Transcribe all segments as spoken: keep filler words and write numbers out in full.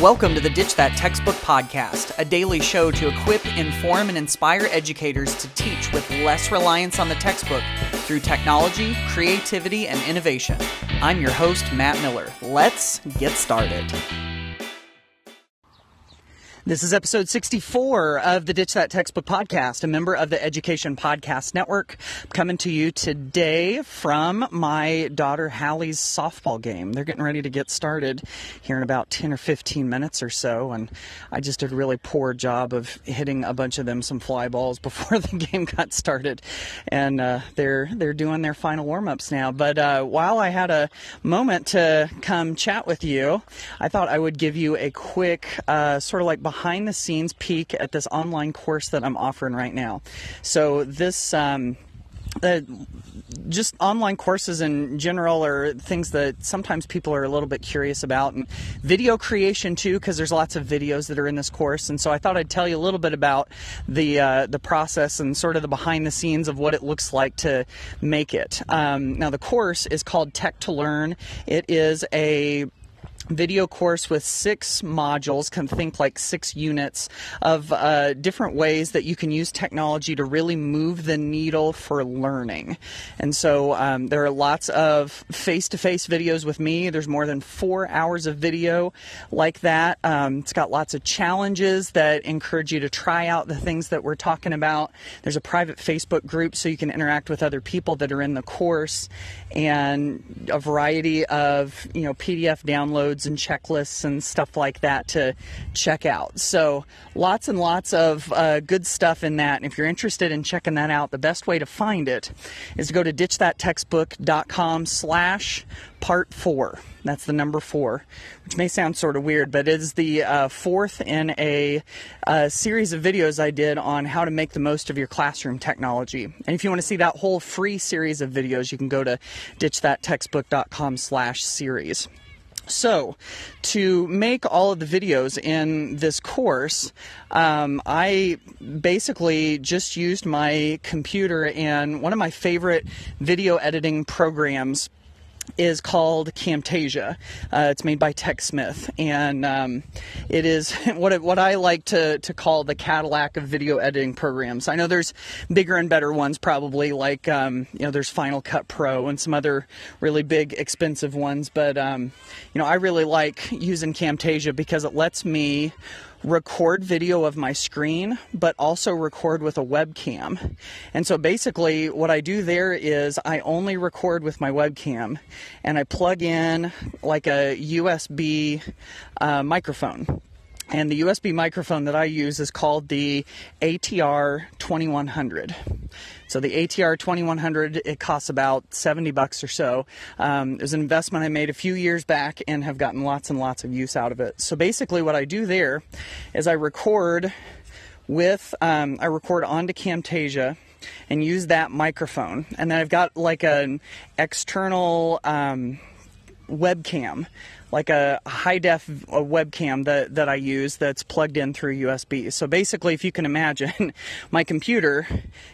Welcome to the Ditch That Textbook Podcast, a daily show to equip, inform, and inspire educators to teach with less reliance on the textbook through technology, creativity, and innovation. I'm your host, Matt Miller. Let's get started. This is episode sixty-four of the Ditch That Textbook Podcast, a member of the Education Podcast Network. I'm coming to you today from my daughter Hallie's softball game. They're getting ready to get started here in about ten or fifteen minutes or so, and I just did a really poor job of hitting a bunch of them some fly balls before the game got started, and uh, they're they're doing their final warm-ups now. But uh, while I had a moment to come chat with you, I thought I would give you a quick uh, sort of like behind the scenes peek at this online course that I'm offering right now. So this um, uh, just online courses in general are things that sometimes people are a little bit curious about, and video creation too, because there's lots of videos that are in this course. And so I thought I'd tell you a little bit about the uh, the process and sort of the behind the scenes of what it looks like to make it. Um, now the course is called Tech to Learn. It is a video course with six modules, can think like six units of uh, different ways that you can use technology to really move the needle for learning. And so um, there are lots of face-to-face videos with me. There's more than four hours of video like that. Um, it's got lots of challenges that encourage you to try out the things that we're talking about. There's a private Facebook group so you can interact with other people that are in the course, and a variety of, you know, P D F downloads and checklists and stuff like that to check out. So lots and lots of uh, good stuff in that. And if you're interested in checking that out, the best way to find it is to go to ditch that textbook dot com slash part four. That's the number four, which may sound sort of weird, but it is the uh, fourth in a, a series of videos I did on how to make the most of your classroom technology. And if you want to see that whole free series of videos, you can go to ditch that textbook dot com slash series. So, to make all of the videos in this course, um, I basically just used my computer, and one of my favorite video editing programs is called Camtasia. Uh, it's made by TechSmith, and um, it is what it, what I like to, to call the Cadillac of video editing programs. I know there's bigger and better ones probably, like um, you know, there's Final Cut Pro and some other really big expensive ones, but um, you know, I really like using Camtasia because it lets me record video of my screen, but also record with a webcam. And so basically what I do there is I only record with my webcam, and I plug in like a U S B uh, microphone. And the U S B microphone that I use is called the A T R twenty-one hundred. So the A T R twenty-one hundred, it costs about seventy bucks or so. Um, it was an investment I made a few years back and have gotten lots and lots of use out of it. So basically what I do there is I record with, um, I record onto Camtasia and use that microphone. And then I've got like an external um, webcam, like a high-def a webcam that, that I use that's plugged in through U S B. So basically, if you can imagine, my computer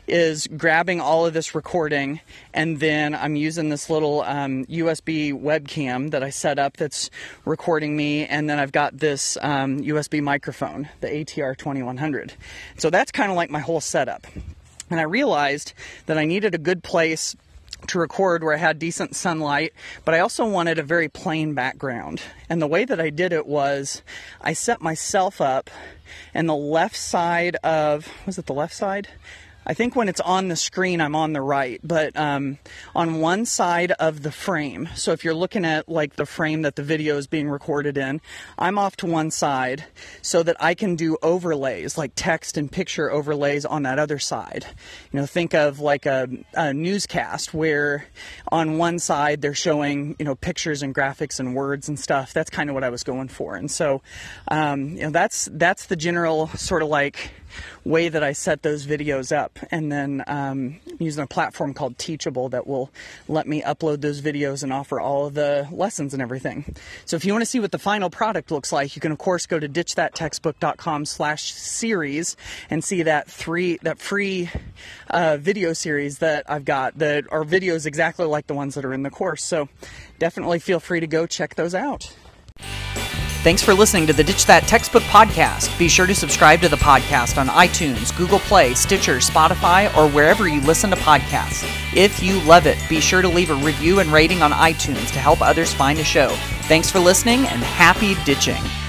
is grabbing all of this recording, and then I'm using this little um, U S B webcam that I set up that's recording me, and then I've got this um, U S B microphone, the A T R twenty-one hundred. So that's kind of like my whole setup. And I realized that I needed a good place to record where I had decent sunlight, but I also wanted a very plain background. And the way that I did it was I set myself up, and the left side of, was it the left side? I think when it's on the screen, I'm on the right, but um, on one side of the frame, so if you're looking at like the frame that the video is being recorded in, I'm off to one side so that I can do overlays, like text and picture overlays on that other side. You know, think of like a, a newscast where on one side they're showing, you know, pictures and graphics and words and stuff. That's kind of what I was going for. And so, um, you know, that's, that's the general sort of like way that I set those videos up. And then um, using a platform called Teachable that will let me upload those videos and offer all of the lessons and everything. So if you want to see what the final product looks like, you can of course go to ditch that textbook dot com slash series and see that three that free uh, video series that I've got that are videos exactly like the ones that are in the course. So definitely feel free to go check those out. Thanks for listening to the Ditch That Textbook podcast. Be sure to subscribe to the podcast on iTunes, Google Play, Stitcher, Spotify, or wherever you listen to podcasts. If you love it, be sure to leave a review and rating on iTunes to help others find the show. Thanks for listening, and happy ditching.